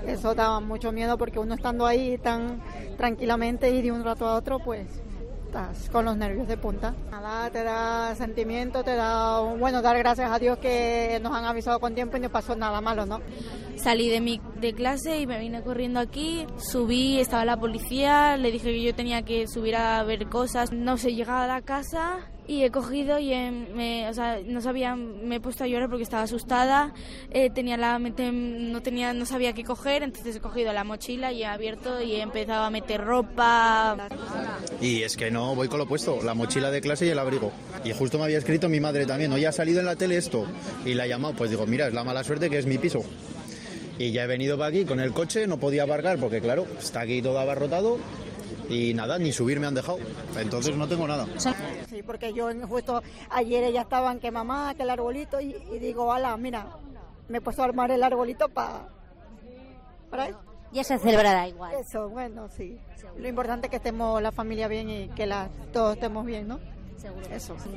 Eso daba mucho miedo porque uno estando ahí tan tranquilamente y de un rato a otro, pues estás con los nervios de punta. Nada, te da sentimiento, te da, bueno, dar gracias a Dios que nos han avisado con tiempo y no pasó nada malo, ¿no? Salí de clase y me vine corriendo aquí, subí, estaba la policía, le dije que yo tenía que subir a ver cosas, no sé, llegaba a la casa y he cogido y me he puesto a llorar porque estaba asustada, no sabía qué coger, entonces he cogido la mochila y he abierto y he empezado a meter ropa. Y es que no, voy con lo puesto, la mochila de clase y el abrigo. Y justo me había escrito mi madre también, hoy ha salido en la tele esto, y la he llamado, pues digo, mira, es la mala suerte que es mi piso. Y ya he venido para aquí con el coche, no podía aparcar porque claro, está aquí todo abarrotado y nada, ni subir me han dejado. Entonces no tengo nada. Sí, porque yo justo ayer ellas estaban que mamá, que el arbolito y digo, ala, mira, me he puesto a armar el arbolito para eso. Ya se celebrará igual. Eso, bueno, sí. Lo importante es que estemos la familia bien y que todos estemos bien, ¿no? Seguro. Eso.